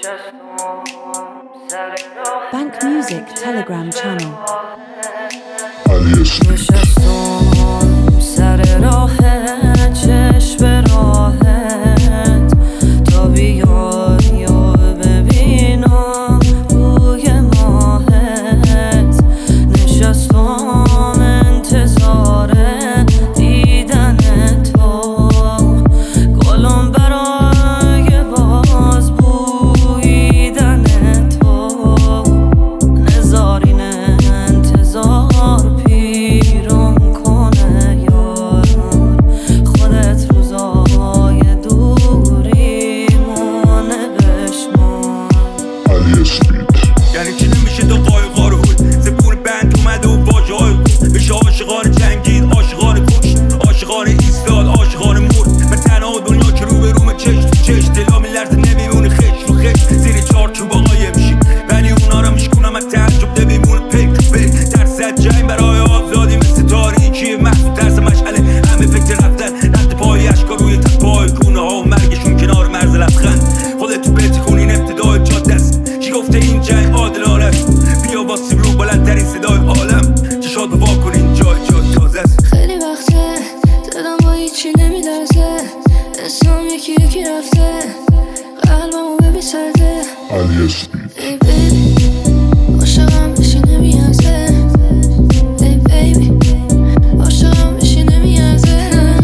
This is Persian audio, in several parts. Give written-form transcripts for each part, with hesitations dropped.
Bank Music Telegram channel. نشستم سر راهت چشم به راهت تا بیای و ببینم روی ماهت نشستم انتظار دیدن تو گلم برای باز بویدن تو نزارین انتظار پیرم کنه یار خودت روزای دوریمونه بشمار یعنی چی نمیشه دو قایقا رو هود زبون بند اومده و واجه های بشه عاشقان جنگید عاشقان کشت عاشقان ایستاد عاشقان مرد من تنها دنیا که رو به رومه چشت تو چشت دلا میلرزه نمیمونه خش رو خش زیر چار چوبا قایم شی ولی اونا رو میشکنم از تعجب نمیمونه پیک تو پیک درصد جنگ برای آزادی مثل تاریکی محصول ترس مشعله همه فکر رفتن رد پای اشکا روی تپای کونه ها و مرگشون کنار مرز لبخند خودت تو بیتی کنین ابتدای جاده است کی گفته این جنگ عادلانه است بیا واسیم رو بلندترین صدای عالم چشات رو واکنین جای تازه است خیلی وقته دلم با هیچی نمیلرزه اسمم یکی یکی رفته قلبمو ببین سرده ای بیبی عاشقم بشی نمیارزه ای بیبی عاشقم بشی نمیارزه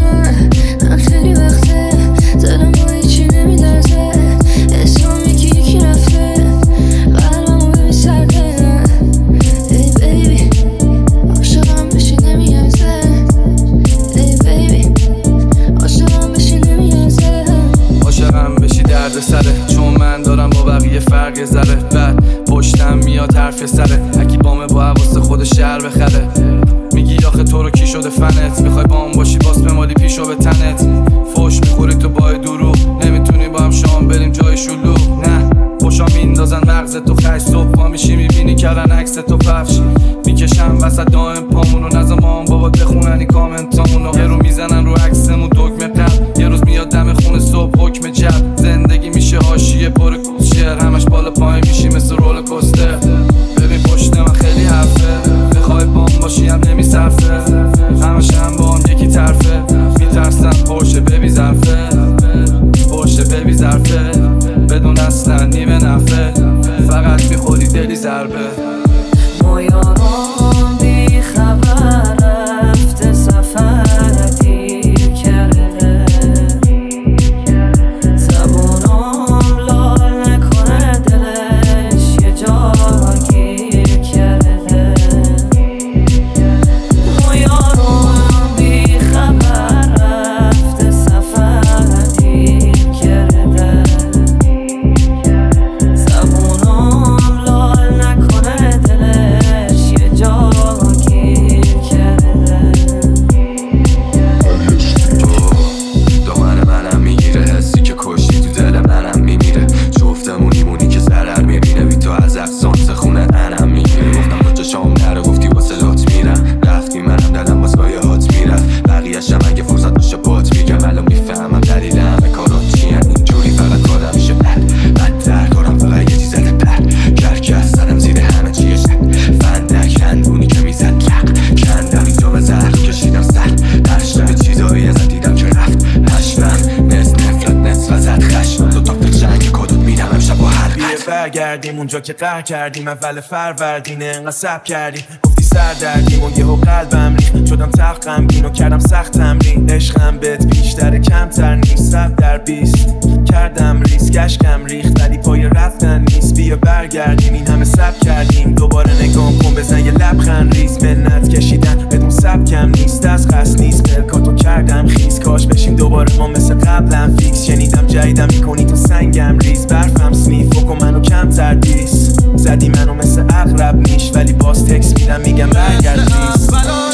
خیلی وقته دلم با هیچی نمیلرزه اسمم یکی یکی رفته قلبمو ببین سرده ای بیبی عاشقم بشی نمیارزه ای بیبی عاشقم بشی نمیارزه عاشقم بشی درد سره چون من دارم با بقیه فرق ذره بعد پشتم میاد حرف سره اکی بامه با حواس خود شهر بخره میگی آخه تو رو کی شده فنت میخوای با هم باشی باس بمالی پیشو به تنت فوش میخوری تو با دروغ نمیتونی با هم شام بریم جای شلوغ نه خوشا میندازن مغز تو خش صبح پا میشی میبینی کردن عکس تو پفش میکشم وسط دائم پامونو نزا مام بابا بخوننی کامنتامونو یه رو میزنن رو عکسمون دکمه قلب یه روز میاد دم خونه صبح حکم جب زندگی میشه حاشیه پر کوچر همش بالا پایین میشی مثل رول کوستر ببین پشت من خیلی حرفه میخوای بام باشی هم نمیصرفه همش هم با هم یکی طرفه میترسم پرشه ببی ظرفه پرشه ببی ظرفه بدون اصلا نیمه نفه فقط میخوری دلی ضربه ما یاران بی خبر رفته سفر دیر کرده زبونم لال نکنه دلش یه جا گیر کرده ما یاران بی خبر رفته سفر دیر کرده زبونم لال نکنه دلش یه جا گیر کرده دامن منم میگیره حسی که کشتی تو دل منم میمیره جفتمونیمونی که ضرر میبینه بی تو از اقسانس خونه انم میگیره گفتم کجا شام نره گفتی واسه لات میرم رفتی منم دلم واسه هات میرفت بقیه‌شم اگه فرصت باشه بات میگم الان میفهمم دلیل همه کارات چیه اینجوری فقط کارم میشه بدتر دارم فقط یه چیزت پر کرکس زدم زیر همه چیه شد فندک هندونی که میزد لق کندم اینجا به زهر کشیدم سر پشتم چیزایی ازت دیدم که رفت هشمم نصف نفرت نصف ازت خشم دوتا فکر کدوت میدم امشب با حلقت بیه برگردیم اونجا که قهر کردیم اول فروردینه انقدر سب کردیم گفتی سر دردیم و یهو قلبم ریخت شدم تلخ غمگین و کردم سخت تمرین عشقم بهت بیشتر کمتر نیست 100/20 کردم ریسک اشکم ریخت ولی پای رفتن نیست بیا برگردیم این همه سب کردیم دوباره نگام کن بزن یه لبخند ریز منت کشیدن بدون سبکم نیست از قصد نیست پلکاتو کردم خیز کاش بشیم دوباره ما مثل قبلم فیکس شنیدم جدیدم میکنی تو سنگم ریز برفم سنیف و منو کمتر دیس زدی منو مثل اغرب نیش ولی باز تکس میدم میگم برگرد نیست